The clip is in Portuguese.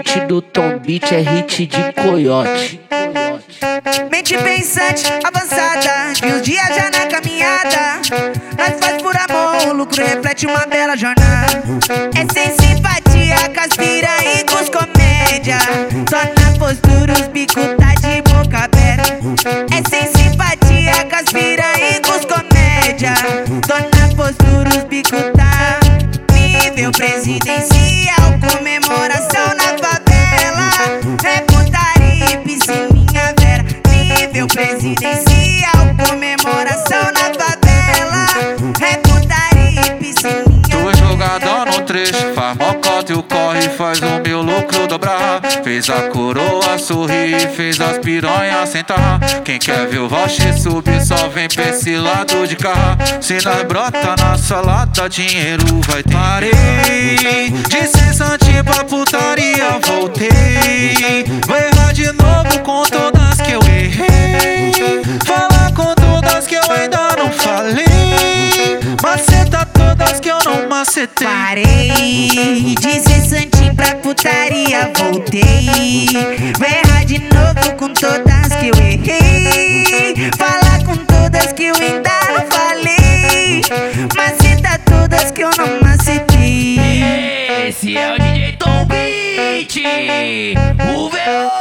hit do Tom Beat é hit de coiote. Mente pensante, avançada, de uns dias já na caminhada. Nós faz por amor, o lucro reflete uma bela jornada. É sem simpatia, caspira e com os comédia. Só na postura os bicos tá de boca aberta. É sem simpatia, caspira e com os comédia. Só na postura os bicos tá nível presidencial, comemoração na favela. É putaria e piscininha vera. Nível presidencial, comemoração na favela. É putaria e piscininha. Tu jogadão no trecho, faz mocota e o corre, faz o meu lucro dobrar. Fez a coroa sorrir, fez as piranhas sentar. Quem quer ver o voucher subir só vem pra esse lado de cá. Se nós brota na salada, dinheiro vai ter. Parei de ser santinho pra putaria, voltei. Vou errar de novo com todas que eu errei. Falar com todas que eu ainda não falei. Maceta todas que eu não macetei. Parei de ser santinho pra putaria, voltei. Vou errar de novo com todas que eu errei. Falar com todas que eu ainda não falei. Maceta todas que eu não macetei. Esse é o DJ Tom Beat, o VO.